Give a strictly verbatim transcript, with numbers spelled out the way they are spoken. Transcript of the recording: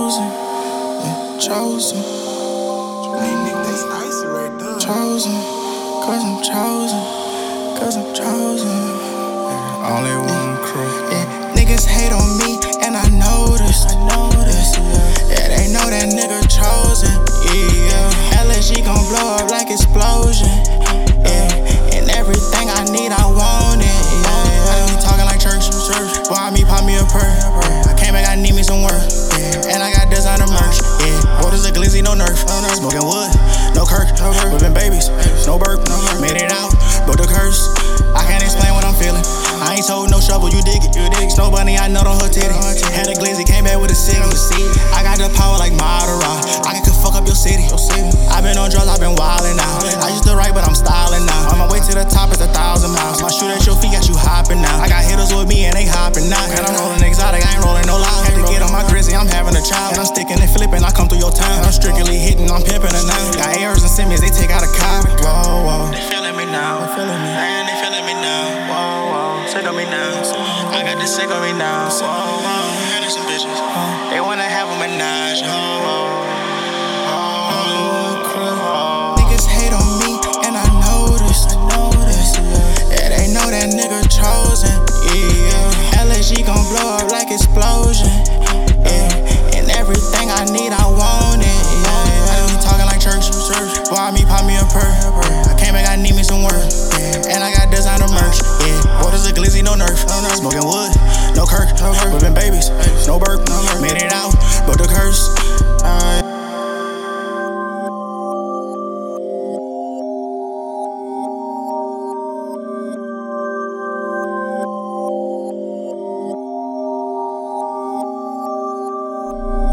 chosen, yeah, chosen. That's icy right there. Chosen, cause I'm chosen, cause I'm chosen. Yeah, only one crew. Yeah, niggas hate on me, and I noticed. I noticed. Yeah, they know that nigga chosen. Yeah, L S G gon' blow up like explosion. Yeah, and everything I need, I want it. Yeah, I be talking like church, church. Boy, I me pop me a perk. I came back, I need me some work. Yeah, and I got designer merch. Yeah, waters a glizzy, no nerf. Smoking wood, no Kirk. Whipping babies, no burp. Made it out, broke the curse. I can't explain what I'm feeling. I ain't told no shovel, you dig it. You dig Snow bunny, I nut on her titty. Had a glizzy, came back with a city. I got the power like Madara. I can fuck up your city. I been on drugs, I been wildin' out. I used to write, but I'm styling now. On my way to the top, it's a thousand miles. My shoot at your feet, got you hopping now. I got hitters with me and they hopping now. And I'm rolling exotic, I ain't rolling no loud. Had to get on my grizzy, I'm having a child. And I'm sticking and flipping, I come through your town. I'm strictly hitting, I'm pimping it now. Got A Rs and Simmons, they take out a car. Whoa, whoa. They feeling me now. They feeling me. Man, they feeling me now. Whoa, whoa. Sick on me now. I got this sick on me now. Whoa, whoa. And some bitches. They wanna have a menage. Whoa, whoa. Niggas hate on me, and I noticed. I noticed. Yeah, they know that nigga chosen. Yeah, L S G gon' blow up like explosion. Yeah, and everything I need, I want it. Yeah, I be talking like church, church. Boy, I me pop me a perk. I came back, I need me some work. Yeah, and I got designer merch. Yeah, waters a glizzy, no nerf. Smoking wood, no Kirk. Whipping babies,